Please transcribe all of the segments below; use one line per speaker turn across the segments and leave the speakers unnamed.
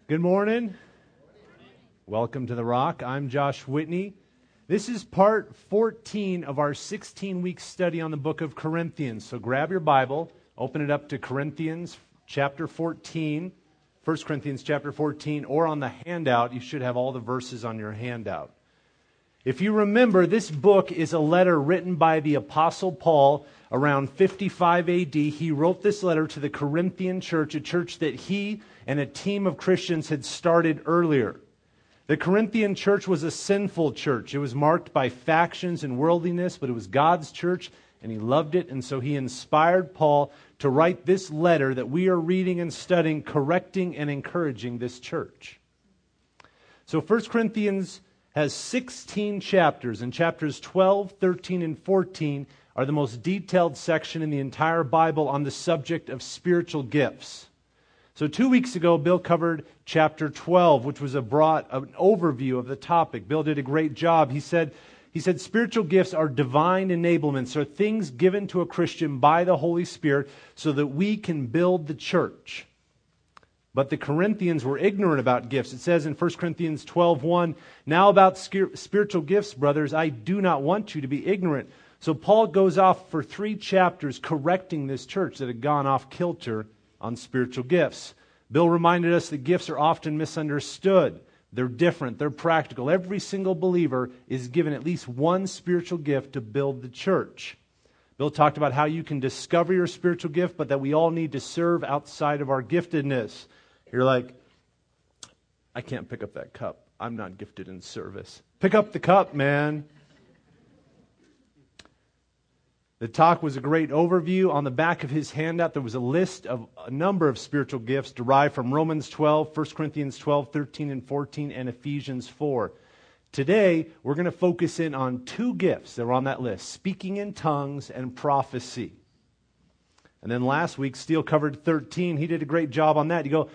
Good morning. Welcome to The Rock. I'm Josh Whitney. This is part 14 of our 16-week study on the book of Corinthians. So grab your Bible, open it up to Corinthians chapter 14, 1 Corinthians chapter 14, or on the handout. You should have all the verses on your handout. If you remember, this book is a letter written by the Apostle Paul around 55 AD. He wrote this letter to the Corinthian church, a church that he and a team of Christians had started earlier. The Corinthian church was a sinful church. It was marked by factions and worldliness, but it was God's church, and he loved it, and so he inspired Paul to write this letter that we are reading and studying, correcting and encouraging this church. So 1 Corinthians has 16 chapters, and chapters 12, 13, and 14 are the most detailed section in the entire Bible on the subject of spiritual gifts. So 2 weeks ago, Bill covered chapter 12, which was an overview of the topic. Bill did a great job. He said spiritual gifts are divine enablements, or things given to a Christian by the Holy Spirit so that we can build the church. But the Corinthians were ignorant about gifts. It says in 1 Corinthians 12:1, "Now about spiritual gifts, brothers, I do not want you to be ignorant." So Paul goes off for 3 chapters correcting this church that had gone off kilter on spiritual gifts. Bill reminded us that gifts are often misunderstood. They're different. They're practical. Every single believer is given at least one spiritual gift to build the church. Bill talked about how you can discover your spiritual gift, but that we all need to serve outside of our giftedness. You're like, I can't pick up that cup. I'm not gifted in service. Pick up the cup, man. The talk was a great overview. On the back of his handout, there was a list of a number of spiritual gifts derived from Romans 12, 1 Corinthians 12, 13, and 14, and Ephesians 4. Today, we're going to focus in on 2 gifts that are on that list, speaking in tongues and prophecy. And then last week, Steele covered 13. He did a great job on that. You go,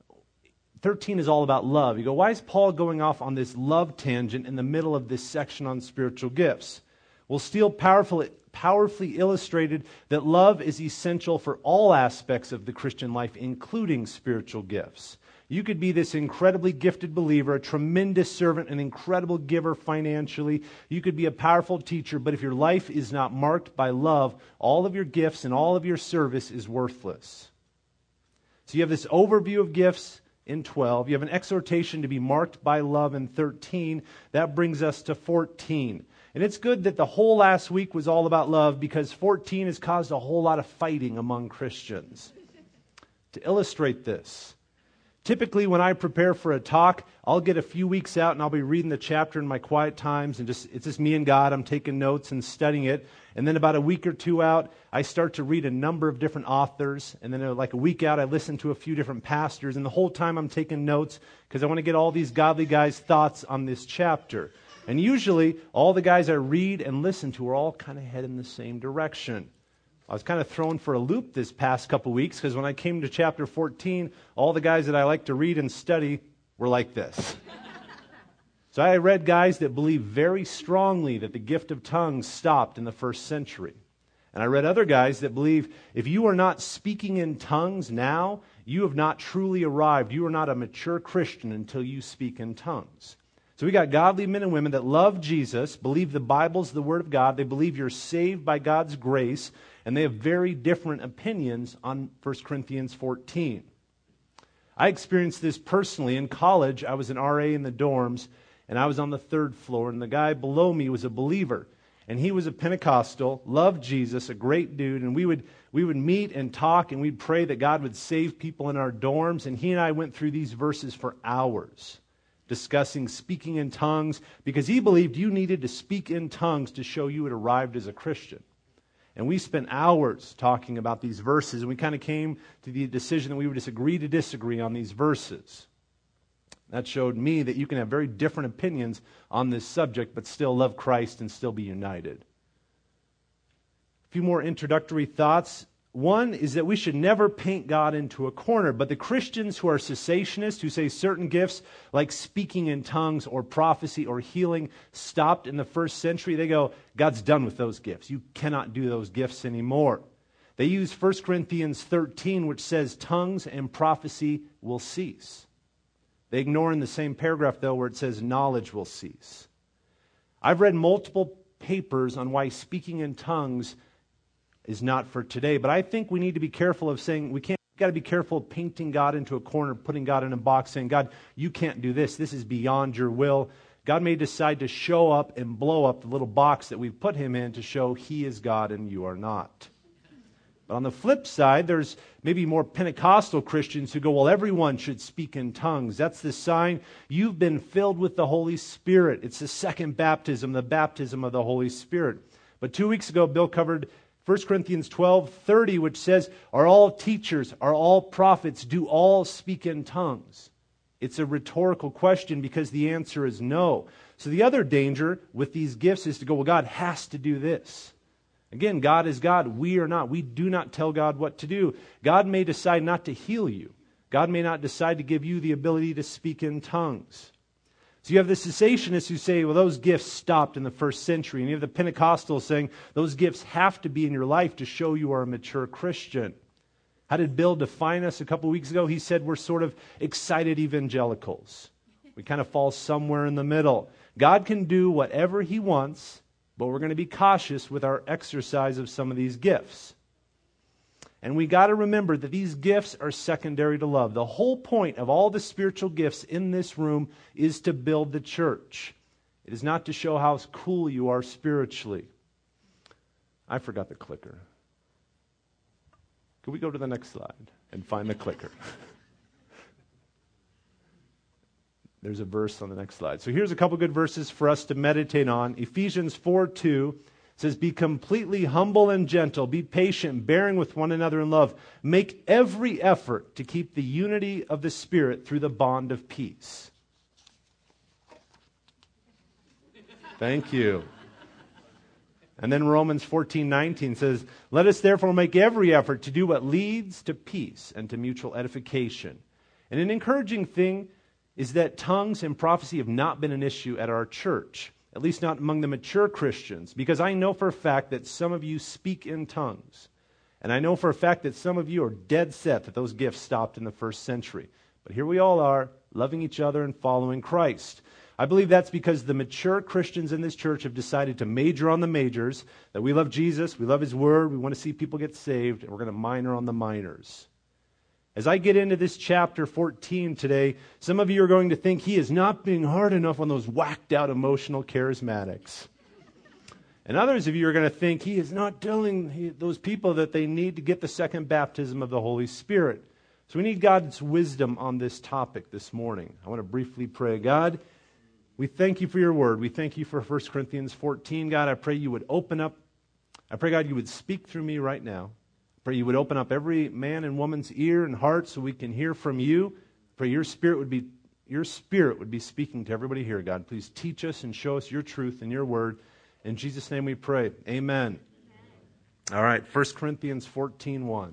13 is all about love. You go, why is Paul going off on this love tangent in the middle of this section on spiritual gifts? Well, Steele powerfully illustrated that love is essential for all aspects of the Christian life, including spiritual gifts. You could be this incredibly gifted believer, a tremendous servant, an incredible giver financially. You could be a powerful teacher, but if your life is not marked by love, all of your gifts and all of your service is worthless. So you have this overview of gifts in 12. You have an exhortation to be marked by love in 13. That brings us to 14. And it's good that the whole last week was all about love, because 14 has caused a whole lot of fighting among Christians. To illustrate this, typically when I prepare for a talk, I'll get a few weeks out and I'll be reading the chapter in my quiet times, and it's just me and God. I'm taking notes and studying it. And then about a week or 2 out, I start to read a number of different authors. And then like a week out, I listen to a few different pastors. And the whole time I'm taking notes because I want to get all these godly guys' thoughts on this chapter. And usually, all the guys I read and listen to are all kind of heading the same direction. I was kind of thrown for a loop this past couple weeks, because when I came to chapter 14, all the guys that I like to read and study were like this. So I read guys that believe very strongly that the gift of tongues stopped in the first century. And I read other guys that believe if you are not speaking in tongues now, you have not truly arrived. You are not a mature Christian until you speak in tongues. So we got godly men and women that love Jesus, believe the Bible's the Word of God, they believe you're saved by God's grace, and they have very different opinions on 1 Corinthians 14. I experienced this personally. In college, I was an RA in the dorms, and I was on the 3rd floor, and the guy below me was a believer. And he was a Pentecostal, loved Jesus, a great dude, and we would meet and talk, and we'd pray that God would save people in our dorms, and he and I went through these verses for hours, discussing speaking in tongues, because he believed you needed to speak in tongues to show you had arrived as a Christian. And we spent hours talking about these verses, and we kind of came to the decision that we would just agree to disagree on these verses. That showed me that you can have very different opinions on this subject, but still love Christ and still be united. A few more introductory thoughts. One is that we should never paint God into a corner, but the Christians who are cessationists, who say certain gifts like speaking in tongues or prophecy or healing stopped in the first century, they go, God's done with those gifts. You cannot do those gifts anymore. They use 1 Corinthians 13, which says tongues and prophecy will cease. They ignore in the same paragraph, though, where it says knowledge will cease. I've read multiple papers on why speaking in tongues is not for today, but I think we need to be careful of saying we've got to be careful of painting God into a corner, putting God in a box, saying, God, you can't do this. This is beyond your will. God may decide to show up and blow up the little box that we've put him in to show he is God and you are not. But on the flip side, there's maybe more Pentecostal Christians who go, well, everyone should speak in tongues. That's the sign you've been filled with the Holy Spirit. It's the second baptism, the baptism of the Holy Spirit. But 2 weeks ago, Bill covered 1 Corinthians 12:30, which says, are all teachers, are all prophets, do all speak in tongues? It's a rhetorical question because the answer is no. So the other danger with these gifts is to go, well, God has to do this. Again, God is God. We are not. We do not tell God what to do. God may decide not to heal you. God may not decide to give you the ability to speak in tongues. So you have the cessationists who say, well, those gifts stopped in the first century. And you have the Pentecostals saying those gifts have to be in your life to show you are a mature Christian. How did Bill define us a couple weeks ago? He said we're sort of excited evangelicals. We kind of fall somewhere in the middle. God can do whatever he wants, but we're going to be cautious with our exercise of some of these gifts. And we got to remember that these gifts are secondary to love. The whole point of all the spiritual gifts in this room is to build the church. It is not to show how cool you are spiritually. I forgot the clicker. Could we go to the next slide and find the clicker? There's a verse on the next slide. So here's a couple good verses for us to meditate on. Ephesians 4:2 says, be completely humble and gentle. Be patient, bearing with one another in love. Make every effort to keep the unity of the Spirit through the bond of peace. Thank you. And then Romans 14:19 says, let us therefore make every effort to do what leads to peace and to mutual edification. And an encouraging thing is that tongues and prophecy have not been an issue at our church, at least not among the mature Christians, because I know for a fact that some of you speak in tongues. And I know for a fact that some of you are dead set that those gifts stopped in the first century. But here we all are, loving each other and following Christ. I believe that's because the mature Christians in this church have decided to major on the majors, that we love Jesus, we love his word, we want to see people get saved, and we're going to minor on the minors. As I get into this chapter 14 today, some of you are going to think he is not being hard enough on those whacked out emotional charismatics. And others of you are going to think he is not telling those people that they need to get the second baptism of the Holy Spirit. So we need God's wisdom on this topic this morning. I want to briefly pray. God, we thank you for your word. We thank you for 1 Corinthians 14. God, I pray you would open up. I pray, God, you would speak through me right now. Pray you would open up every man and woman's ear and heart so we can hear from you. Pray your spirit would be speaking to everybody here, God. Please teach us and show us your truth and your word. In Jesus' name we pray. Amen. All right, 1 Corinthians 14:1.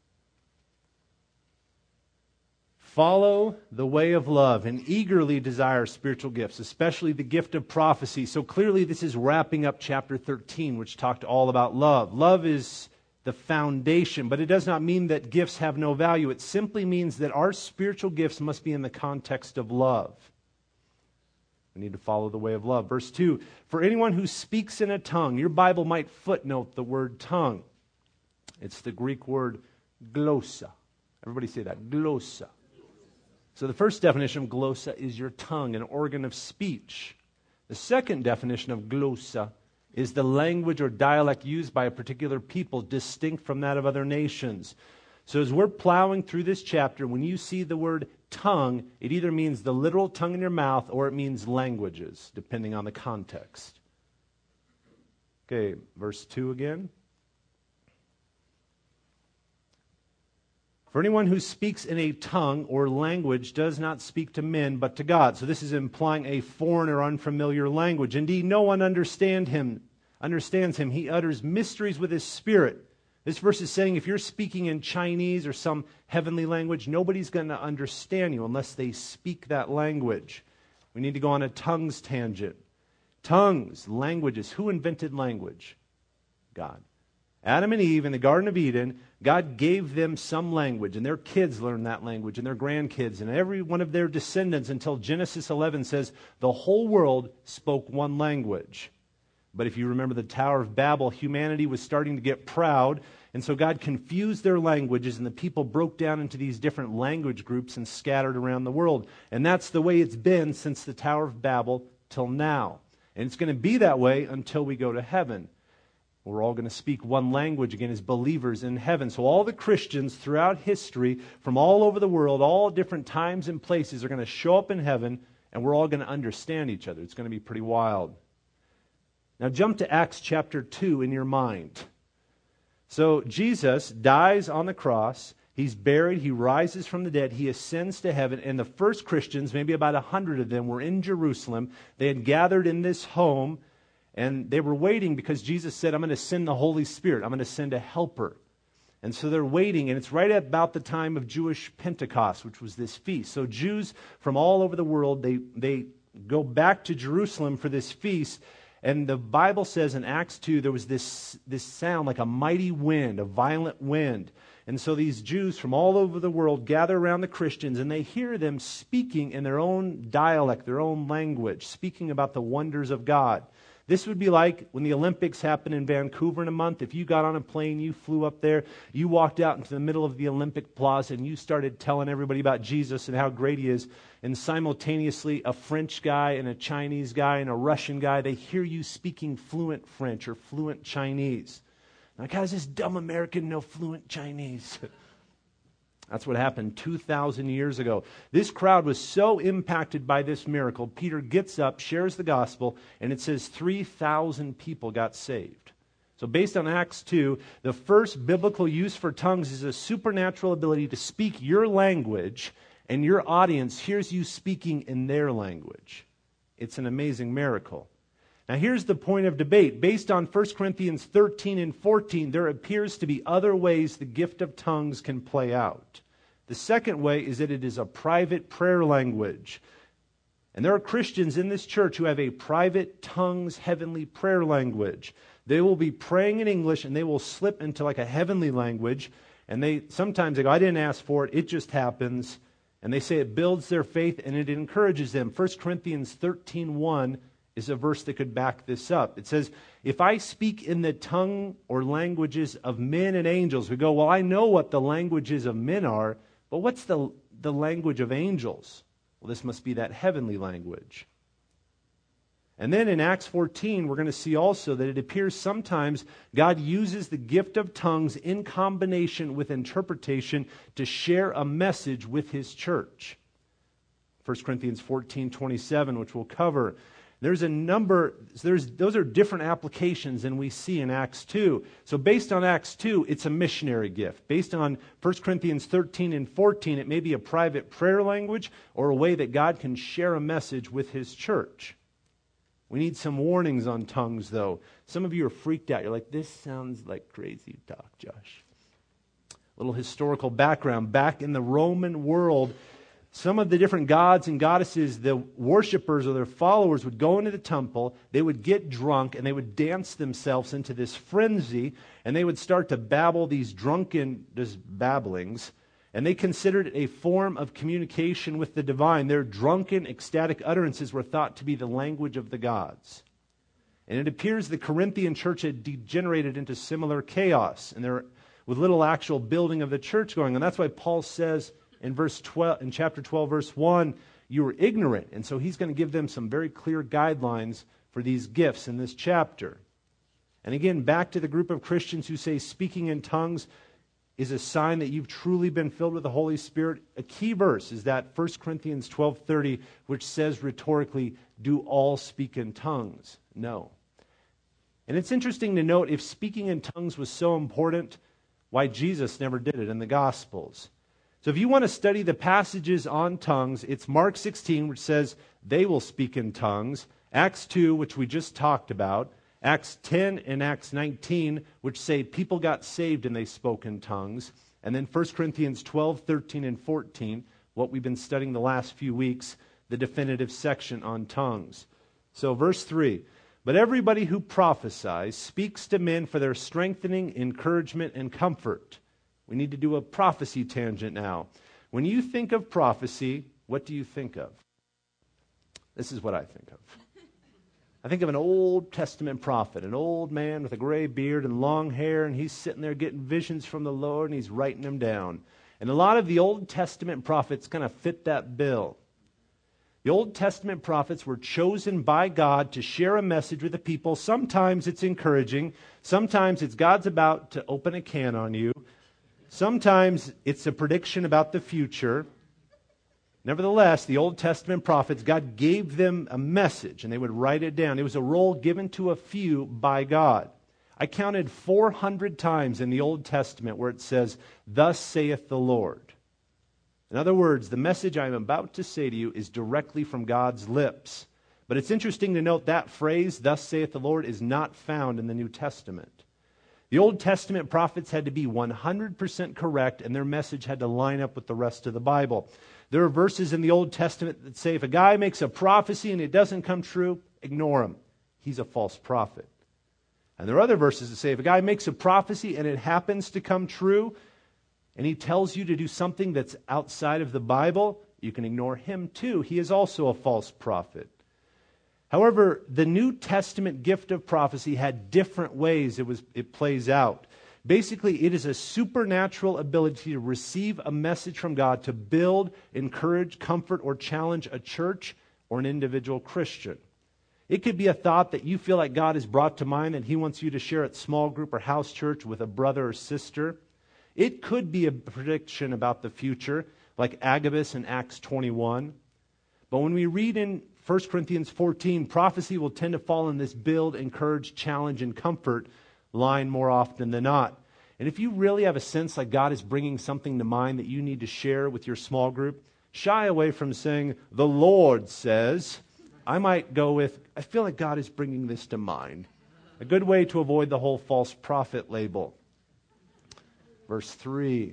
Follow the way of love and eagerly desire spiritual gifts, especially the gift of prophecy. So clearly this is wrapping up chapter 13, which talked all about love. Love is the foundation, but it does not mean that gifts have no value. It simply means that our spiritual gifts must be in the context of love. We need to follow the way of love. Verse 2, for anyone who speaks in a tongue, your Bible might footnote the word tongue. It's the Greek word glossa. Everybody say that, glossa. So the first definition of glossa is your tongue, an organ of speech. The second definition of glossa is the language or dialect used by a particular people distinct from that of other nations. So as we're plowing through this chapter, when you see the word tongue, it either means the literal tongue in your mouth or it means languages, depending on the context. Okay, verse 2 again. For anyone who speaks in a tongue or language does not speak to men, but to God. So this is implying a foreign or unfamiliar language. Indeed, no one understands him. He utters mysteries with his spirit. This verse is saying if you're speaking in Chinese or some heavenly language, nobody's going to understand you unless they speak that language. We need to go on a tongues tangent. Tongues, languages. Who invented language? God. Adam and Eve in the Garden of Eden, God gave them some language, and their kids learned that language, and their grandkids, and every one of their descendants, until Genesis 11 says the whole world spoke one language. But if you remember the Tower of Babel, humanity was starting to get proud, and so God confused their languages, and the people broke down into these different language groups and scattered around the world. And that's the way it's been since the Tower of Babel till now. And it's going to be that way until we go to heaven. We're all going to speak one language again as believers in heaven. So all the Christians throughout history, from all over the world, all different times and places, are going to show up in heaven, and we're all going to understand each other. It's going to be pretty wild. Now jump to Acts chapter 2 in your mind. So Jesus dies on the cross. He's buried. He rises from the dead. He ascends to heaven. And the first Christians, maybe about 100 of them, were in Jerusalem. They had gathered in this home, and they were waiting because Jesus said, I'm going to send the Holy Spirit. I'm going to send a helper. And so they're waiting, and it's right about the time of Jewish Pentecost, which was this feast. So Jews from all over the world, they go back to Jerusalem for this feast. And the Bible says in Acts 2, there was this sound like a mighty wind, a violent wind. And so these Jews from all over the world gather around the Christians, and they hear them speaking in their own dialect, their own language, speaking about the wonders of God. This would be like when the Olympics happen in Vancouver in a month. If you got on a plane, you flew up there, you walked out into the middle of the Olympic Plaza, and you started telling everybody about Jesus and how great He is. And simultaneously, a French guy and a Chinese guy and a Russian guy, they hear you speaking fluent French or fluent Chinese. Like, how's this dumb American know fluent Chinese? That's what happened 2,000 years ago. This crowd was so impacted by this miracle, Peter gets up, shares the gospel, and it says 3,000 people got saved. So based on Acts 2, the first biblical use for tongues is a supernatural ability to speak your language, and your audience hears you speaking in their language. It's an amazing miracle. Now here's the point of debate. Based on 1 Corinthians 13 and 14, there appears to be other ways the gift of tongues can play out. The second way is that it is a private prayer language. And there are Christians in this church who have a private tongues heavenly prayer language. They will be praying in English, and they will slip into like a heavenly language. And sometimes they go, I didn't ask for it, it just happens. And they say it builds their faith and it encourages them. 1 Corinthians 13:1 is a verse that could back this up. It says, if I speak in the tongue or languages of men and angels, we go, well, I know what the languages of men are, but what's the language of angels? Well, this must be that heavenly language. And then in Acts 14, we're going to see also that it appears sometimes God uses the gift of tongues in combination with interpretation to share a message with His church. 1 Corinthians 14:27, which we'll cover. Those are different applications than we see in Acts 2. So based on Acts 2, it's a missionary gift. Based on 1 Corinthians 13 and 14, it may be a private prayer language or a way that God can share a message with His church. We need some warnings on tongues, though. Some of you are freaked out. You're like, this sounds like crazy talk, Josh. A little historical background. Back in the Roman world, some of the different gods and goddesses, the worshipers or their followers would go into the temple, they would get drunk, and they would dance themselves into this frenzy, and they would start to babble these babblings, and they considered it a form of communication with the divine. Their drunken, ecstatic utterances were thought to be the language of the gods. And it appears the Corinthian church had degenerated into similar chaos, and there with little actual building of the church going on. That's why Paul says in chapter 12, verse 1, you were ignorant. And so he's going to give them some very clear guidelines for these gifts in this chapter. And again, back to the group of Christians who say speaking in tongues is a sign that you've truly been filled with the Holy Spirit. A key verse is that 1 Corinthians 12:30, which says rhetorically, do all speak in tongues? No. And it's interesting to note, if speaking in tongues was so important, why Jesus never did it in the Gospels. So if you want to study the passages on tongues, it's Mark 16, which says they will speak in tongues, Acts 2, which we just talked about, Acts 10 and Acts 19, which say people got saved and they spoke in tongues, and then 1 Corinthians 12, 13, and 14, what we've been studying the last few weeks, the definitive section on tongues. So verse 3, But everybody who prophesies speaks to men for their strengthening, encouragement, and comfort. We need to do a prophecy tangent now. When you think of prophecy, what do you think of? This is what I think of. I think of an Old Testament prophet, an old man with a gray beard and long hair, and he's sitting there getting visions from the Lord, and he's writing them down. And a lot of the Old Testament prophets kind of fit that bill. The Old Testament prophets were chosen by God to share a message with the people. Sometimes it's encouraging. Sometimes it's God's about to open a can on you. Sometimes it's a prediction about the future. Nevertheless, the Old Testament prophets, God gave them a message, and they would write it down. It was a role given to a few by God. I counted 400 times in the Old Testament where it says, "Thus saith the Lord." In other words, the message I am about to say to you is directly from God's lips. But it's interesting to note that phrase, "Thus saith the Lord," is not found in the New Testament. The Old Testament prophets had to be 100% correct, and their message had to line up with the rest of the Bible. There are verses in the Old Testament that say if a guy makes a prophecy and it doesn't come true, ignore him. He's a false prophet. And there are other verses that say if a guy makes a prophecy and it happens to come true, and he tells you to do something that's outside of the Bible, you can ignore him too. He is also a false prophet. However, the New Testament gift of prophecy had different ways it plays out. Basically, it is a supernatural ability to receive a message from God to build, encourage, comfort, or challenge a church or an individual Christian. It could be a thought that you feel like God has brought to mind that He wants you to share at small group or house church with a brother or sister. It could be a prediction about the future, like Agabus in Acts 21. But when we read in 1 Corinthians 14, prophecy will tend to fall in this build, encourage, challenge, and comfort line more often than not. And if you really have a sense like God is bringing something to mind that you need to share with your small group, shy away from saying, "The Lord says." I might go with, "I feel like God is bringing this to mind." A good way to avoid the whole false prophet label. Verse 3.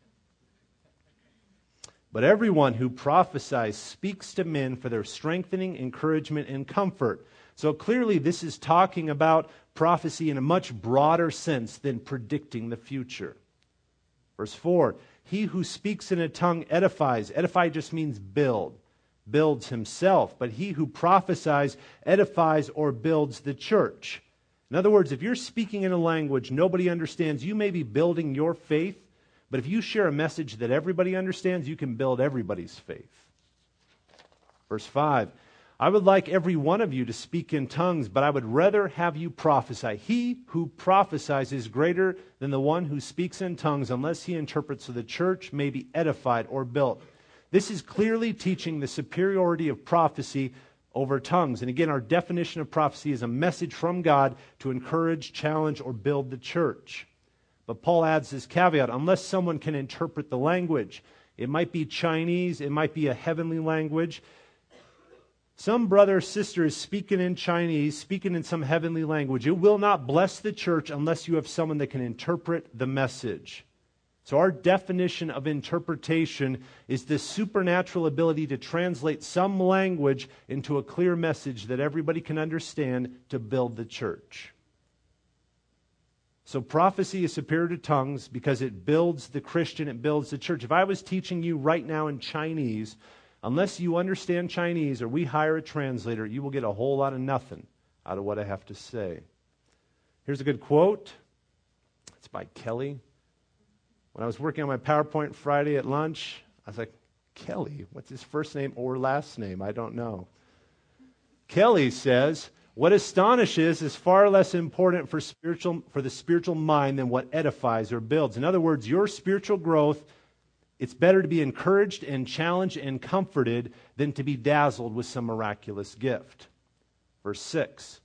But everyone who prophesies speaks to men for their strengthening, encouragement, and comfort. So clearly this is talking about prophecy in a much broader sense than predicting the future. Verse 4, he who speaks in a tongue edifies. Edify just means build. Builds himself. But he who prophesies edifies or builds the church. In other words, if you're speaking in a language nobody understands, you may be building your faith. But if you share a message that everybody understands, you can build everybody's faith. Verse 5, I would like every one of you to speak in tongues, but I would rather have you prophesy. He who prophesies is greater than the one who speaks in tongues, unless he interprets, so the church may be edified or built. This is clearly teaching the superiority of prophecy over tongues. And again, our definition of prophecy is a message from God to encourage, challenge, or build the church. But Paul adds this caveat, unless someone can interpret the language. It might be Chinese, it might be a heavenly language. Some brother or sister is speaking in Chinese, speaking in some heavenly language. It will not bless the church unless you have someone that can interpret the message. So our definition of interpretation is this supernatural ability to translate some language into a clear message that everybody can understand to build the church. So prophecy is superior to tongues because it builds the Christian, it builds the church. If I was teaching you right now in Chinese, unless you understand Chinese or we hire a translator, you will get a whole lot of nothing out of what I have to say. Here's a good quote. It's by Kelly. When I was working on my PowerPoint Friday at lunch, I was like, Kelly, what's his first name or last name? I don't know. Kelly says, what astonishes is far less important for the spiritual mind than what edifies or builds. In other words, your spiritual growth, it's better to be encouraged and challenged and comforted than to be dazzled with some miraculous gift. Verse 6.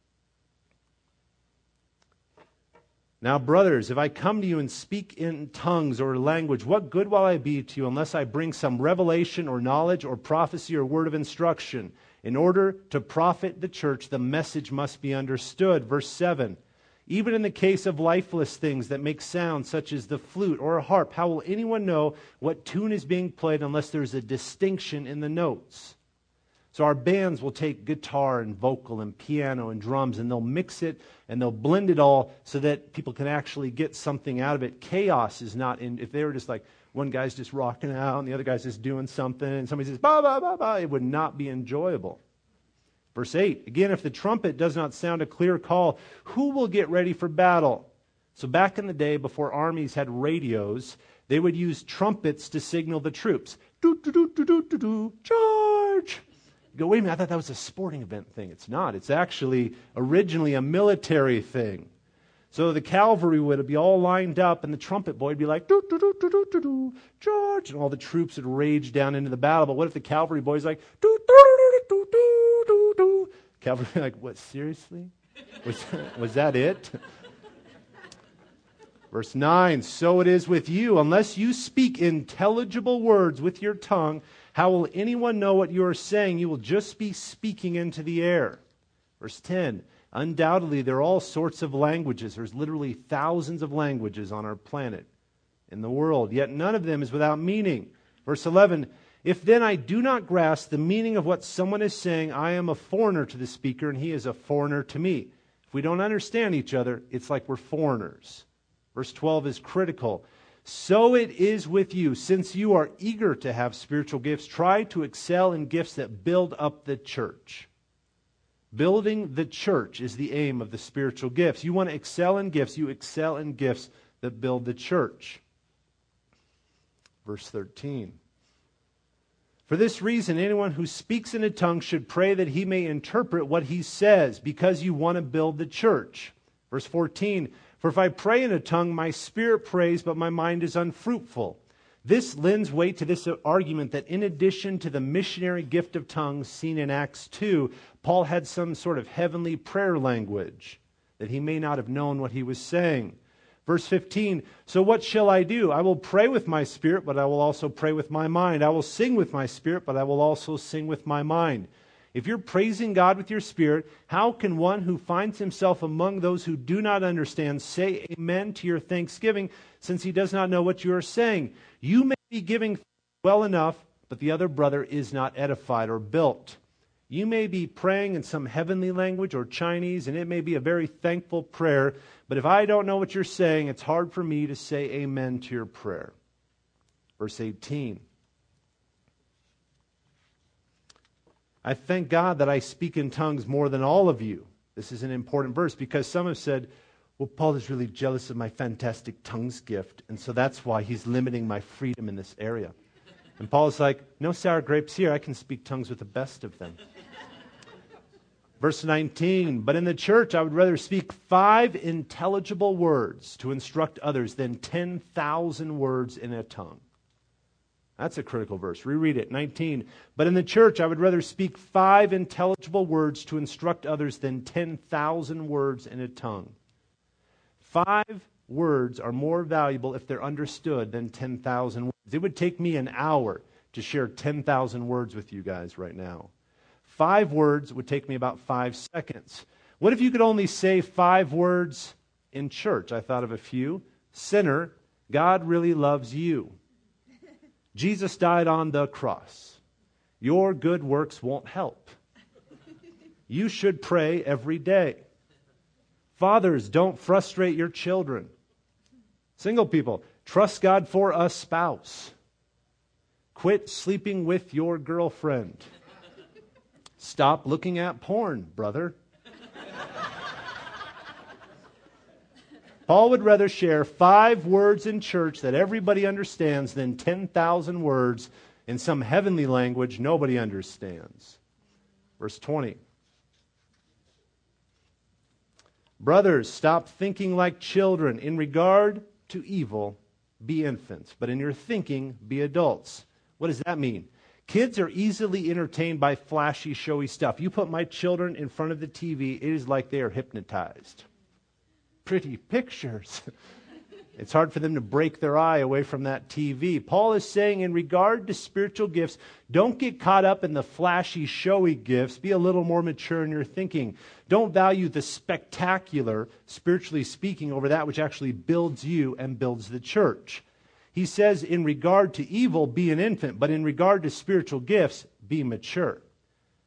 Now, brothers, if I come to you and speak in tongues or language, what good will I be to you unless I bring some revelation or knowledge or prophecy or word of instruction? In order to profit the church, the message must be understood. Verse 7, even in the case of lifeless things that make sound, such as the flute or a harp, how will anyone know what tune is being played unless there's a distinction in the notes? So our bands will take guitar and vocal and piano and drums, and they'll mix it and they'll blend it all so that people can actually get something out of it. Chaos is not in. If they were just like, one guy's just rocking out and the other guy's just doing something, and somebody says, ba, ba, ba, ba, it would not be enjoyable. Verse 8, again, if the trumpet does not sound a clear call, who will get ready for battle? So back in the day, before armies had radios, they would use trumpets to signal the troops. Do, do, do, do, do, do, do, charge! You go, wait a minute, I thought that was a sporting event thing. It's not. It's actually originally a military thing. So the cavalry would be all lined up, and the trumpet boy would be like, do, do, do, do, do, do, do, charge! And all the troops would rage down into the battle. But what if the cavalry boy's like, do, do, do, do, do, do, do? Cavalry like, what, seriously? Was that it? Verse 9, so it is with you. Unless you speak intelligible words with your tongue, how will anyone know what you are saying? You will just be speaking into the air. Verse 10, undoubtedly there are all sorts of languages. There's literally thousands of languages on our planet, in the world, yet none of them is without meaning. Verse 11, if then I do not grasp the meaning of what someone is saying, I am a foreigner to the speaker and he is a foreigner to me. If we don't understand each other, it's like we're foreigners. Verse 12 is critical. So it is with you. Since you are eager to have spiritual gifts, try to excel in gifts that build up the church. Building the church is the aim of the spiritual gifts. You want to excel in gifts, you excel in gifts that build the church. Verse 13. For this reason, anyone who speaks in a tongue should pray that he may interpret what he says, because you want to build the church. Verse 14. For if I pray in a tongue, my spirit prays, but my mind is unfruitful. This lends weight to this argument that in addition to the missionary gift of tongues seen in Acts 2, Paul had some sort of heavenly prayer language, that he may not have known what he was saying. Verse 15, so what shall I do? I will pray with my spirit, but I will also pray with my mind. I will sing with my spirit, but I will also sing with my mind. If you're praising God with your spirit, how can one who finds himself among those who do not understand say amen to your thanksgiving, since he does not know what you are saying? You may be giving well enough, but the other brother is not edified or built. You may be praying in some heavenly language or Chinese, and it may be a very thankful prayer, but if I don't know what you're saying, it's hard for me to say amen to your prayer. Verse 18. I thank God that I speak in tongues more than all of you. This is an important verse because some have said, well, Paul is really jealous of my fantastic tongues gift, and so that's why he's limiting my freedom in this area. And Paul is like, no sour grapes here. I can speak tongues with the best of them. Verse 19, but in the church I would rather speak 5 intelligible words to instruct others than 10,000 words in a tongue. That's a critical verse. Reread it. 19. But in the church, I would rather speak 5 intelligible words to instruct others than 10,000 words in a tongue. 5 words are more valuable if they're understood than 10,000 words. It would take me an hour to share 10,000 words with you guys right now. 5 words would take me about 5 seconds. What if you could only say 5 words in church? I thought of a few. Sinner, God really loves you. Jesus died on the cross. Your good works won't help. You should pray every day. Fathers, don't frustrate your children. Single people, trust God for a spouse. Quit sleeping with your girlfriend. Stop looking at porn, brother. Paul would rather share 5 words in church that everybody understands than 10,000 words in some heavenly language nobody understands. Verse 20. Brothers, stop thinking like children. In regard to evil, be infants, but in your thinking, be adults. What does that mean? Kids are easily entertained by flashy, showy stuff. You put my children in front of the TV, it is like they are hypnotized. Pretty pictures. It's hard for them to break their eye away from that TV. Paul is saying in regard to spiritual gifts, don't get caught up in the flashy, showy gifts. Be a little more mature in your thinking. Don't value the spectacular, spiritually speaking, over that which actually builds you and builds the church. He says in regard to evil, be an infant, but in regard to spiritual gifts, be mature.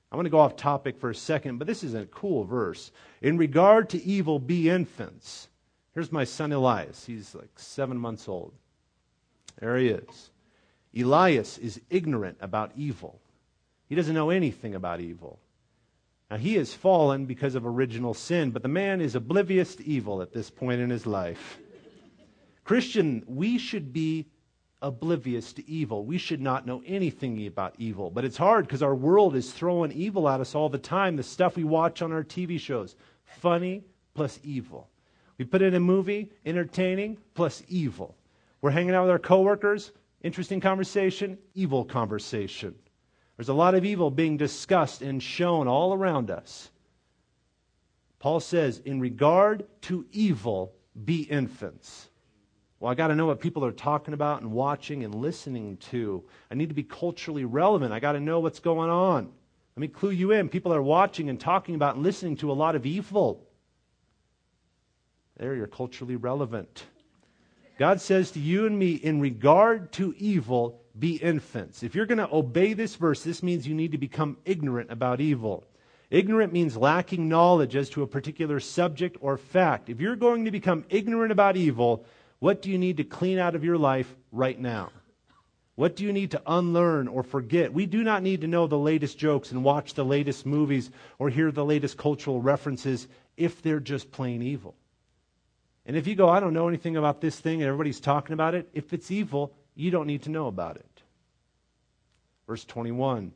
I want to go off topic for a second, but this is a cool verse. In regard to evil, be infants. Here's my son Elias. He's like 7 months old. There he is. Elias is ignorant about evil. He doesn't know anything about evil. Now, he has fallen because of original sin, but the man is oblivious to evil at this point in his life. Christian, we should be oblivious to evil. We should not know anything about evil. But it's hard because our world is throwing evil at us all the time. The stuff we watch on our TV shows, funny plus evil. We put in a movie, entertaining plus evil. We're hanging out with our coworkers, interesting conversation, evil conversation. There's a lot of evil being discussed and shown all around us. Paul says, in regard to evil, be infants. Well, I got to know what people are talking about and watching and listening to. I need to be culturally relevant. I got to know what's going on. Let me clue you in. People are watching and talking about and listening to a lot of evil. There, you're culturally relevant. God says to you and me, in regard to evil, be infants. If you're going to obey this verse, this means you need to become ignorant about evil. Ignorant means lacking knowledge as to a particular subject or fact. If you're going to become ignorant about evil, what do you need to clean out of your life right now? What do you need to unlearn or forget? We do not need to know the latest jokes and watch the latest movies or hear the latest cultural references if they're just plain evil. And if you go, I don't know anything about this thing and everybody's talking about it, if it's evil, you don't need to know about it. Verse 21.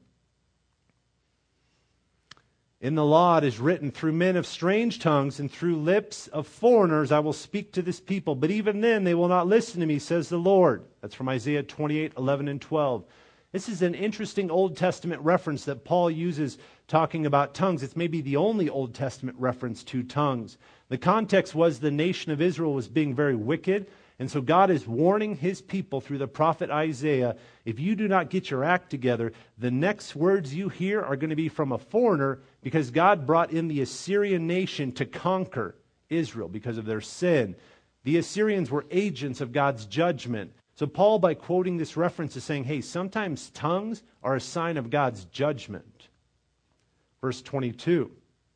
In the law it is written, through men of strange tongues and through lips of foreigners I will speak to this people. But even then they will not listen to me, says the Lord. That's from Isaiah 28, 11 and 12. This is an interesting Old Testament reference that Paul uses talking about tongues. It's maybe the only Old Testament reference to tongues. The context was the nation of Israel was being very wicked. And so God is warning his people through the prophet Isaiah, if you do not get your act together, the next words you hear are going to be from a foreigner, because God brought in the Assyrian nation to conquer Israel because of their sin. The Assyrians were agents of God's judgment. So Paul, by quoting this reference, is saying, hey, sometimes tongues are a sign of God's judgment. Verse 22.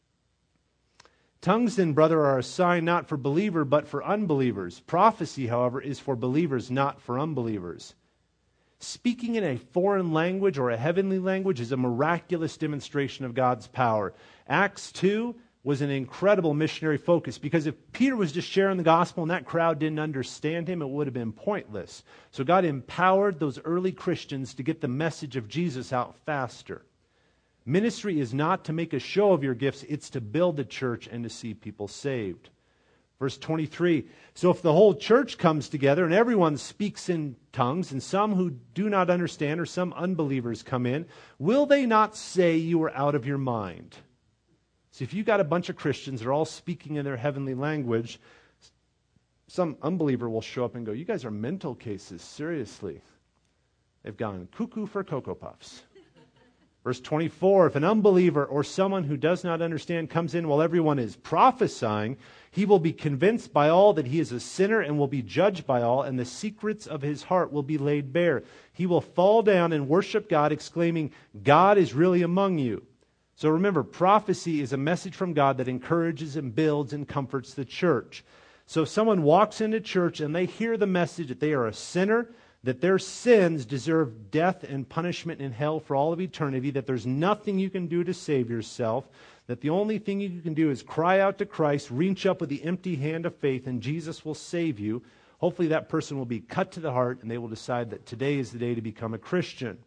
Tongues then, brother, are a sign not for believer, but for unbelievers. Prophecy, however, is for believers, not for unbelievers. Speaking in a foreign language or a heavenly language is a miraculous demonstration of God's power. Acts 2 was an incredible missionary focus, because if Peter was just sharing the gospel and that crowd didn't understand him, it would have been pointless. So God empowered those early Christians to get the message of Jesus out faster. Ministry is not to make a show of your gifts, it's to build the church and to see people saved. Verse 23, so if the whole church comes together and everyone speaks in tongues, and some who do not understand or some unbelievers come in, will they not say you are out of your mind? So if you got a bunch of Christians that are all speaking in their heavenly language, some unbeliever will show up and go, you guys are mental cases, seriously. They've gone cuckoo for Cocoa Puffs. Verse 24, if an unbeliever or someone who does not understand comes in while everyone is prophesying, he will be convinced by all that he is a sinner and will be judged by all, and the secrets of his heart will be laid bare. He will fall down and worship God, exclaiming, God is really among you. So remember, prophecy is a message from God that encourages and builds and comforts the church. So if someone walks into church and they hear the message that they are a sinner, that their sins deserve death and punishment in hell for all of eternity, that there's nothing you can do to save yourself, that the only thing you can do is cry out to Christ, reach up with the empty hand of faith, and Jesus will save you. Hopefully that person will be cut to the heart and they will decide that today is the day to become a Christian.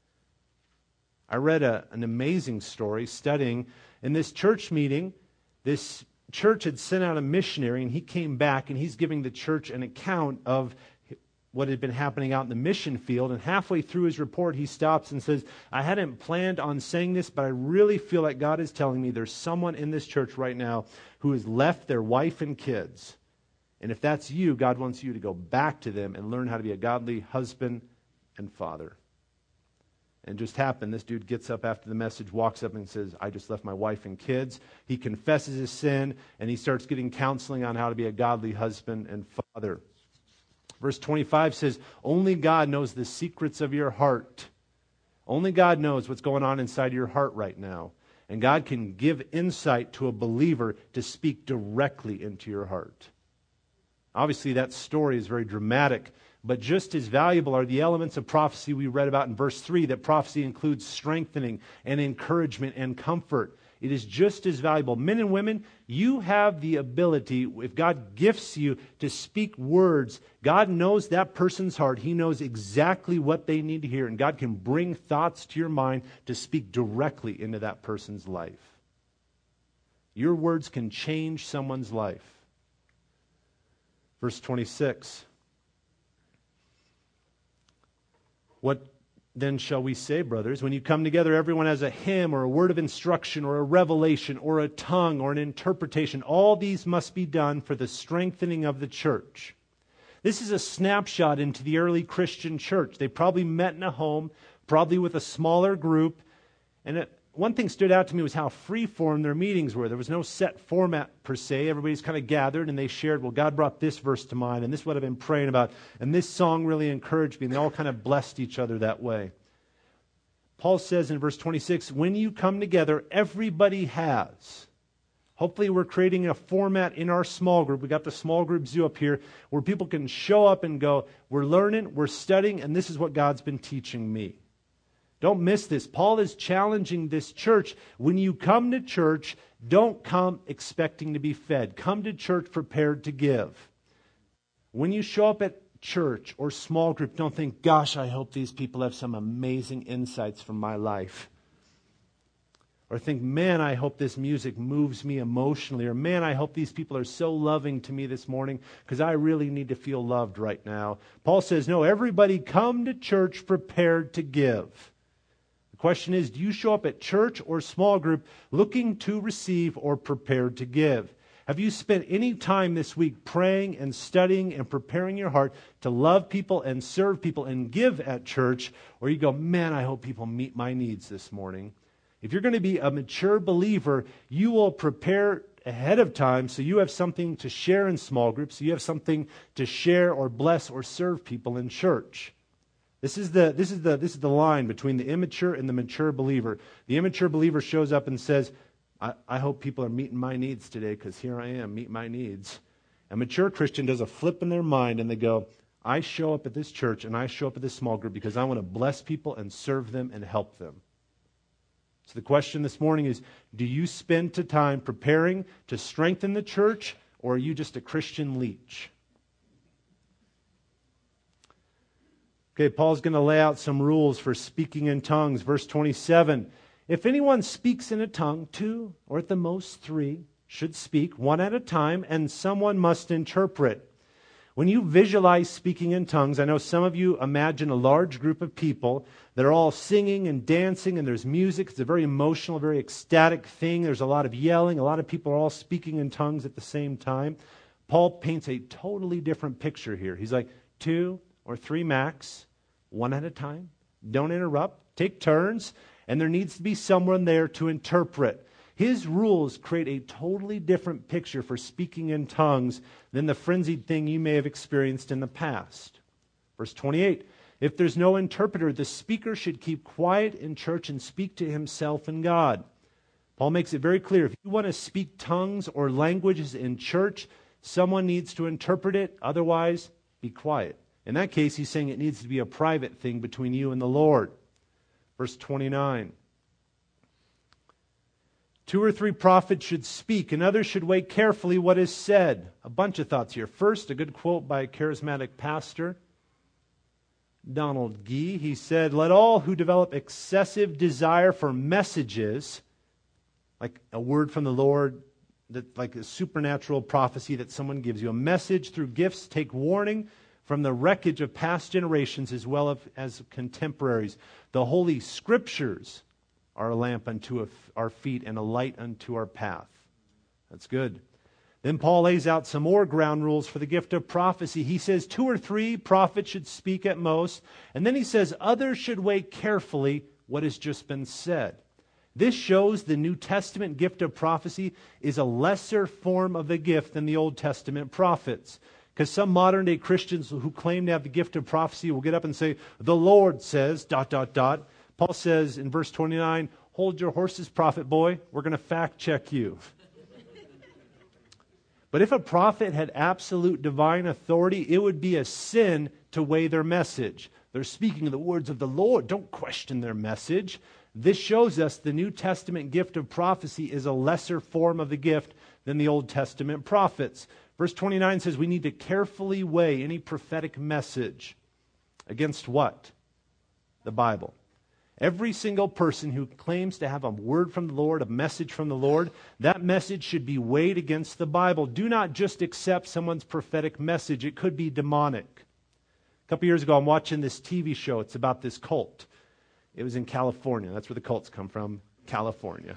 I read an amazing story studying in this church meeting. This church had sent out a missionary, and he came back and he's giving the church an account of what had been happening out in the mission field. And halfway through his report, he stops and says, I hadn't planned on saying this, but I really feel like God is telling me there's someone in this church right now who has left their wife and kids. And if that's you, God wants you to go back to them and learn how to be a godly husband and father. And it just happened, this dude gets up after the message, walks up and says, I just left my wife and kids. He confesses his sin, and he starts getting counseling on how to be a godly husband and father. Verse 25 says, only God knows the secrets of your heart. Only God knows what's going on inside your heart right now. And God can give insight to a believer to speak directly into your heart. Obviously, that story is very dramatic, but just as valuable are the elements of prophecy we read about in verse 3, that prophecy includes strengthening and encouragement and comfort. It is just as valuable. Men and women, you have the ability, if God gifts you to speak words, God knows that person's heart. He knows exactly what they need to hear, and God can bring thoughts to your mind to speak directly into that person's life. Your words can change someone's life. Verse 26. What then shall we say, brothers? When you come together, everyone has a hymn or a word of instruction or a revelation or a tongue or an interpretation. All these must be done for the strengthening of the church. This is a snapshot into the early Christian church. They probably met in a home, probably with a smaller group. And one thing stood out to me was how free-form their meetings were. There was no set format per se. Everybody's kind of gathered and they shared, well, God brought this verse to mind and this is what I've been praying about. And this song really encouraged me. And they all kind of blessed each other that way. Paul says in verse 26, when you come together, everybody has. Hopefully we're creating a format in our small group. We got the small group zoo up here where people can show up and go, we're learning, we're studying, and this is what God's been teaching me. Don't miss this. Paul is challenging this church. When you come to church, don't come expecting to be fed. Come to church prepared to give. When you show up at church or small group, don't think, gosh, I hope these people have some amazing insights from my life. Or think, man, I hope this music moves me emotionally. Or man, I hope these people are so loving to me this morning because I really need to feel loved right now. Paul says, no, everybody come to church prepared to give. The question is, do you show up at church or small group looking to receive or prepared to give? Have you spent any time this week praying and studying and preparing your heart to love people and serve people and give at church? Or you go, man, I hope people meet my needs this morning. If you're going to be a mature believer, you will prepare ahead of time so you have something to share in small groups, so you have something to share or bless or serve people in church. This is the line between the immature and the mature believer. The immature believer shows up and says, I hope people are meeting my needs today because here I am, meet my needs. A mature Christian does a flip in their mind and they go, I show up at this church and I show up at this small group because I want to bless people and serve them and help them. So the question this morning is, do you spend time preparing to strengthen the church, or are you just a Christian leech? Okay, Paul's going to lay out some rules for speaking in tongues. Verse 27, if anyone speaks in a tongue, 2 or at the most 3 should speak, 1 at a time, and someone must interpret. When you visualize speaking in tongues, I know some of you imagine a large group of people that are all singing and dancing, and there's music. It's a very emotional, very ecstatic thing. There's a lot of yelling. A lot of people are all speaking in tongues at the same time. Paul paints a totally different picture here. He's like, 2 or 3 max, 1 at a time. Don't interrupt. Take turns. And there needs to be someone there to interpret. His rules create a totally different picture for speaking in tongues than the frenzied thing you may have experienced in the past. Verse 28, if there's no interpreter, the speaker should keep quiet in church and speak to himself and God. Paul makes it very clear, if you want to speak tongues or languages in church, someone needs to interpret it, otherwise be quiet. In that case, he's saying it needs to be a private thing between you and the Lord. Verse 29. 2 or 3 prophets should speak, and others should weigh carefully what is said. A bunch of thoughts here. First, a good quote by a charismatic pastor, Donald Gee. He said, let all who develop excessive desire for messages, like a word from the Lord, that like a supernatural prophecy that someone gives you, a message through gifts, take warning from the wreckage of past generations as well as contemporaries. The Holy Scriptures are a lamp unto our feet and a light unto our path. That's good. Then Paul lays out some more ground rules for the gift of prophecy. He says 2 or 3 prophets should speak at most. And then he says others should weigh carefully what has just been said. This shows the New Testament gift of prophecy is a lesser form of the gift than the Old Testament prophets. Because some modern day Christians who claim to have the gift of prophecy will get up and say, the Lord says, ... Paul says in verse 29, hold your horses, prophet boy. We're going to fact check you. But if a prophet had absolute divine authority, it would be a sin to weigh their message. They're speaking the words of the Lord. Don't question their message. This shows us the New Testament gift of prophecy is a lesser form of the gift than the Old Testament prophets. Verse 29 says we need to carefully weigh any prophetic message against what? The Bible. Every single person who claims to have a word from the Lord, a message from the Lord, that message should be weighed against the Bible. Do not just accept someone's prophetic message. It could be demonic. A couple years ago, I'm watching this TV show. It's about this cult. It was in California. That's where the cults come from, California.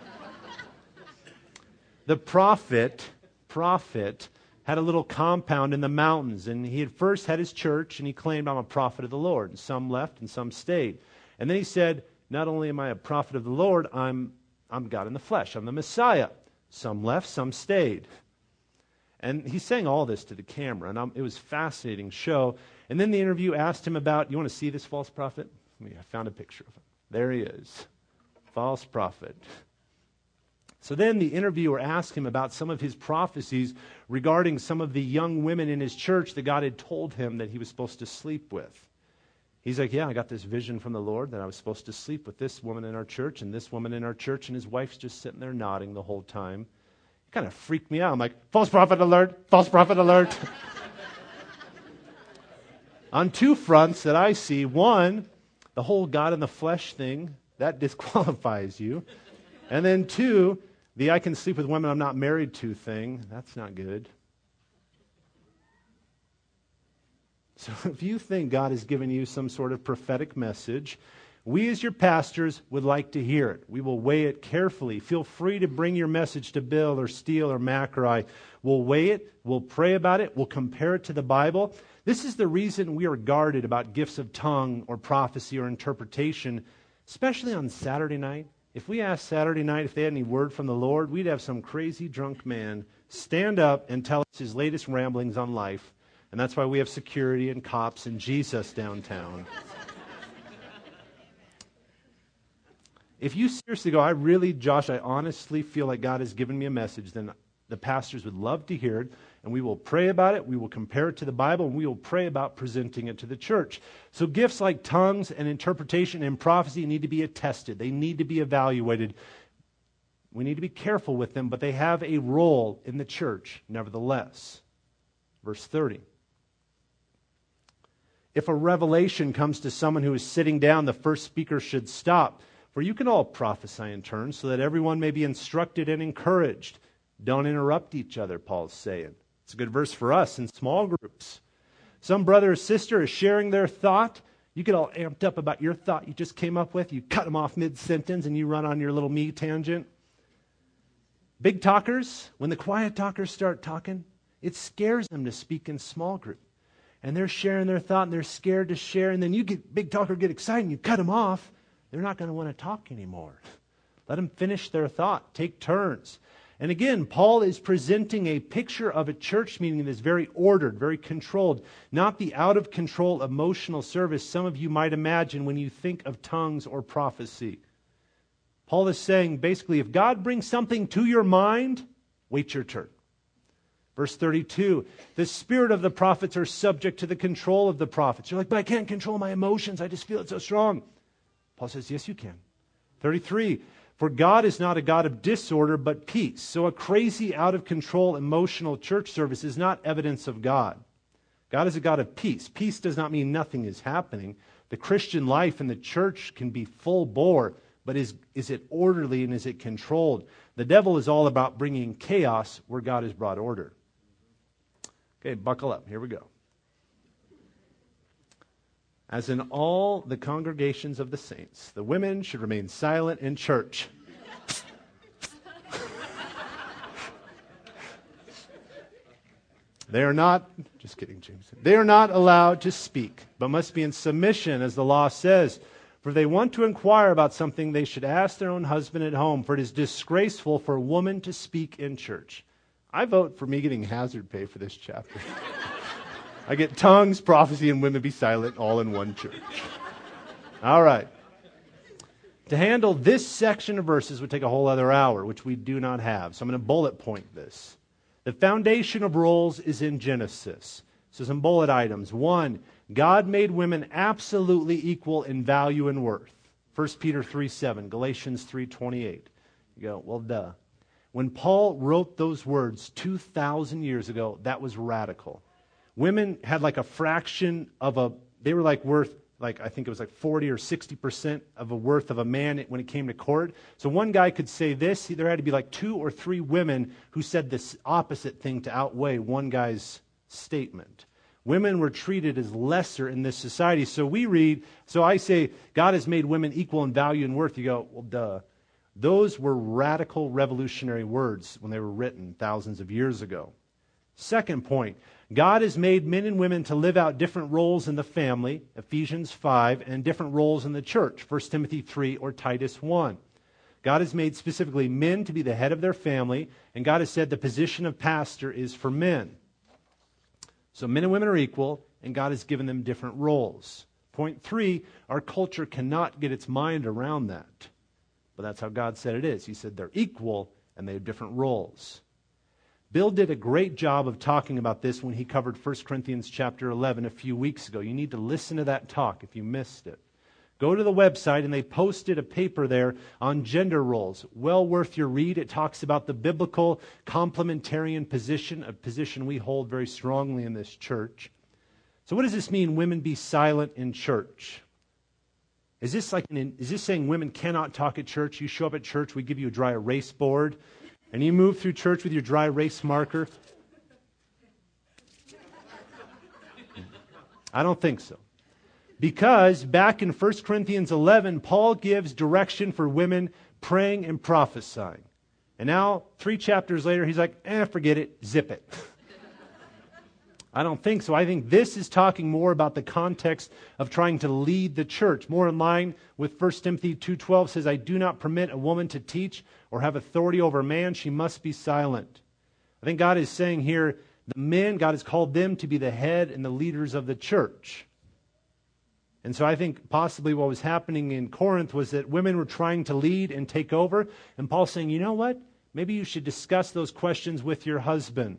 The prophet had a little compound in the mountains, and he had first had his church, and he claimed, I'm a prophet of the Lord. And some left and some stayed. And then he said, not only am I a prophet of the Lord, I'm God in the flesh. I'm the Messiah. Some left, some stayed. And he's saying all this to the camera, and it was a fascinating show. And then the interview asked him about, you want to see this false prophet? I found a picture of him. There he is. False prophet. So then the interviewer asked him about some of his prophecies regarding some of the young women in his church that God had told him that he was supposed to sleep with. He's like, yeah, I got this vision from the Lord that I was supposed to sleep with this woman in our church and this woman in our church, and his wife's just sitting there nodding the whole time. It kind of freaked me out. I'm like, false prophet alert, false prophet alert. On two fronts that I see. One, the whole God in the flesh thing, that disqualifies you. And then two, the I can sleep with women I'm not married to thing, that's not good. So if you think God has given you some sort of prophetic message, we as your pastors would like to hear it. We will weigh it carefully. Feel free to bring your message to Bill or Steele or Mac or I. We'll weigh it, we'll pray about it, we'll compare it to the Bible. This is the reason we are guarded about gifts of tongue or prophecy or interpretation, especially on Saturday night. If we asked Saturday night if they had any word from the Lord, we'd have some crazy drunk man stand up and tell us his latest ramblings on life. And that's why we have security and cops and Jesus downtown. If you seriously go, Josh, I honestly feel like God has given me a message, then the pastors would love to hear it, and we will pray about it, we will compare it to the Bible, and we will pray about presenting it to the church. So gifts like tongues and interpretation and prophecy need to be attested. They need to be evaluated. We need to be careful with them, but they have a role in the church nevertheless. Verse 30. If a revelation comes to someone who is sitting down, the first speaker should stop. For you can all prophesy in turn, so that everyone may be instructed and encouraged. Don't interrupt each other, Paul's saying. It's a good verse for us in small groups. Some brother or sister is sharing their thought. You get all amped up about your thought you just came up with. You cut them off mid-sentence and you run on your little me tangent. Big talkers, when the quiet talkers start talking, it scares them to speak in small group. And they're sharing their thought and they're scared to share. And then big talker get excited and you cut them off. They're not going to want to talk anymore. Let them finish their thought. Take turns. And again, Paul is presenting a picture of a church meeting that's very ordered, very controlled, not the out-of-control emotional service some of you might imagine when you think of tongues or prophecy. Paul is saying, basically, if God brings something to your mind, wait your turn. Verse 32, the spirit of the prophets are subject to the control of the prophets. You're like, but I can't control my emotions. I just feel it so strong. Paul says, yes, you can. 33, for God is not a God of disorder, but peace. So a crazy, out-of-control, emotional church service is not evidence of God. God is a God of peace. Peace does not mean nothing is happening. The Christian life in the church can be full bore, but is it orderly and is it controlled? The devil is all about bringing chaos where God has brought order. Okay, buckle up. Here we go. As in all the congregations of the saints, the women should remain silent in church. They are not, just kidding, James. They are not allowed to speak, but must be in submission, as the law says. For if they want to inquire about something, they should ask their own husband at home, for it is disgraceful for a woman to speak in church. I vote for me getting hazard pay for this chapter. I get tongues, prophecy, and women be silent all in one church. All right. To handle this section of verses would take a whole other hour, which we do not have. So I'm going to bullet point this. The foundation of roles is in Genesis. So some bullet items. 1, God made women absolutely equal in value and worth. 1 Peter 3:7, Galatians 3:28. You go, well, duh. When Paul wrote those words 2,000 years ago, that was radical. Women had like a fraction of they were like worth, like I think it was like 40 or 60% of a worth of a man when it came to court. So one guy could say this, there had to be like 2 or 3 women who said this opposite thing to outweigh one guy's statement. Women were treated as lesser in this society. So I say, God has made women equal in value and worth. You go, well, duh. Those were radical revolutionary words when they were written thousands of years ago. Second point, God has made men and women to live out different roles in the family, Ephesians 5, and different roles in the church, 1 Timothy 3 or Titus 1. God has made specifically men to be the head of their family, and God has said the position of pastor is for men. So men and women are equal, and God has given them different roles. Point 3, our culture cannot get its mind around that. But that's how God said it is. He said they're equal, and they have different roles. Bill did a great job of talking about this when he covered 1 Corinthians chapter 11 a few weeks ago. You need to listen to that talk if you missed it. Go to the website, and they posted a paper there on gender roles. Well worth your read. It talks about the biblical complementarian position, a position we hold very strongly in this church. So what does this mean, women be silent in church? Is this saying women cannot talk at church? You show up at church, we give you a dry erase board, and you move through church with your dry erase marker? I don't think so. Because back in 1 Corinthians 11, Paul gives direction for women praying and prophesying. And now, 3 chapters later, he's like, forget it, zip it. I don't think so. I think this is talking more about the context of trying to lead the church. More in line with 1 Timothy 2:12 says, I do not permit a woman to teach or have authority over a man. She must be silent. I think God is saying here, the men, God has called them to be the head and the leaders of the church. And so I think possibly what was happening in Corinth was that women were trying to lead and take over. And Paul's saying, you know what? Maybe you should discuss those questions with your husband.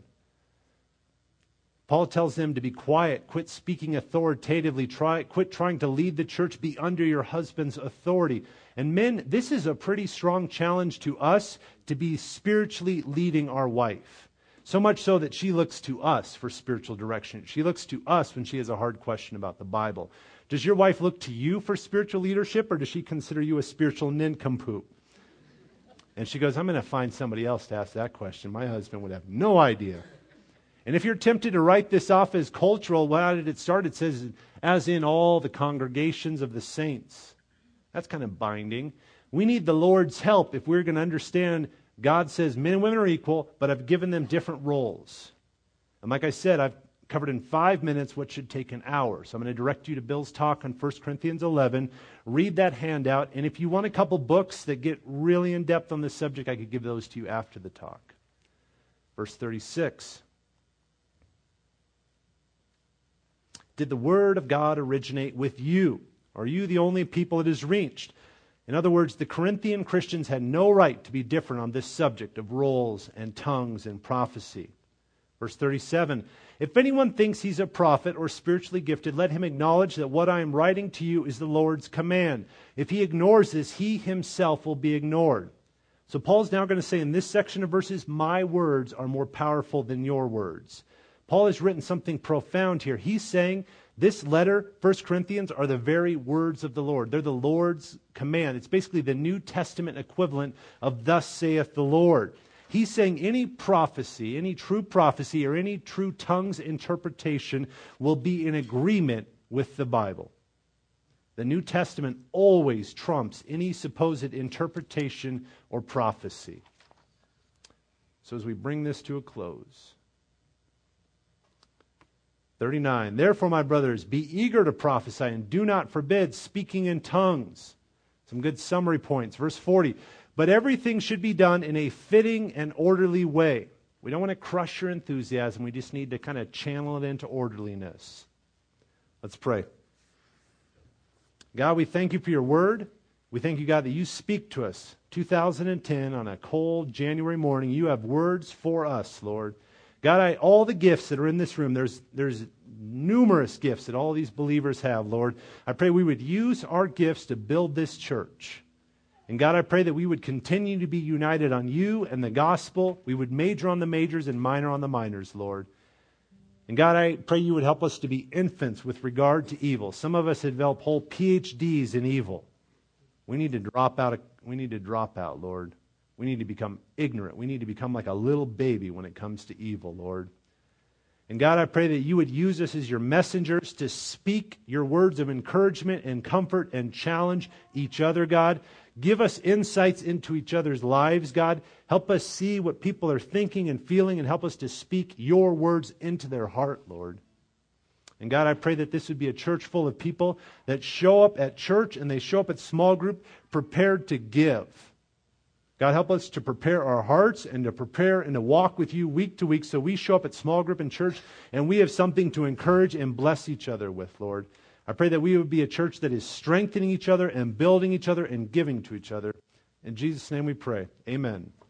Paul tells them to be quiet, quit speaking authoritatively, quit trying to lead the church, be under your husband's authority. And men, this is a pretty strong challenge to us to be spiritually leading our wife. So much so that she looks to us for spiritual direction. She looks to us when she has a hard question about the Bible. Does your wife look to you for spiritual leadership, or does she consider you a spiritual nincompoop? And she goes, I'm going to find somebody else to ask that question. My husband would have no idea. And if you're tempted to write this off as cultural, how did it start? It says, as in all the congregations of the saints. That's kind of binding. We need the Lord's help if we're going to understand God says men and women are equal, but I've given them different roles. And like I said, I've covered in 5 minutes what should take an hour. So I'm going to direct you to Bill's talk on 1 Corinthians 11. Read that handout. And if you want a couple books that get really in depth on this subject, I could give those to you after the talk. Verse 36. Did the Word of God originate with you? Are you the only people it has reached? In other words, the Corinthian Christians had no right to be different on this subject of roles and tongues and prophecy. Verse 37, if anyone thinks he's a prophet or spiritually gifted, let him acknowledge that what I am writing to you is the Lord's command. If he ignores this, he himself will be ignored. So Paul's now going to say in this section of verses, my words are more powerful than your words. Paul has written something profound here. He's saying this letter, 1 Corinthians, are the very words of the Lord. They're the Lord's command. It's basically the New Testament equivalent of thus saith the Lord. He's saying any prophecy, any true prophecy, or any true tongues interpretation will be in agreement with the Bible. The New Testament always trumps any supposed interpretation or prophecy. So as we bring this to a close, 39, therefore, my brothers, be eager to prophesy and do not forbid speaking in tongues. Some good summary points. Verse 40, but everything should be done in a fitting and orderly way. We don't want to crush your enthusiasm. We just need to kind of channel it into orderliness. Let's pray. God, we thank you for your word. We thank you, God, that you speak to us 2010 on a cold January morning. You have words for us, Lord. God, all the gifts that are in this room, there's numerous gifts that all these believers have, Lord. I pray we would use our gifts to build this church. And God, I pray that we would continue to be united on you and the gospel. We would major on the majors and minor on the minors, Lord. And God, I pray you would help us to be infants with regard to evil. Some of us have developed whole PhDs in evil. We need to drop out, Lord. We need to become ignorant. We need to become like a little baby when it comes to evil, Lord. And God, I pray that you would use us as your messengers to speak your words of encouragement and comfort and challenge each other, God. Give us insights into each other's lives, God. Help us see what people are thinking and feeling and help us to speak your words into their heart, Lord. And God, I pray that this would be a church full of people that show up at church and they show up at small group prepared to give. God, help us to prepare our hearts and to prepare and to walk with you week to week so we show up at small group and church and we have something to encourage and bless each other with, Lord. I pray that we would be a church that is strengthening each other and building each other and giving to each other. In Jesus' name we pray. Amen.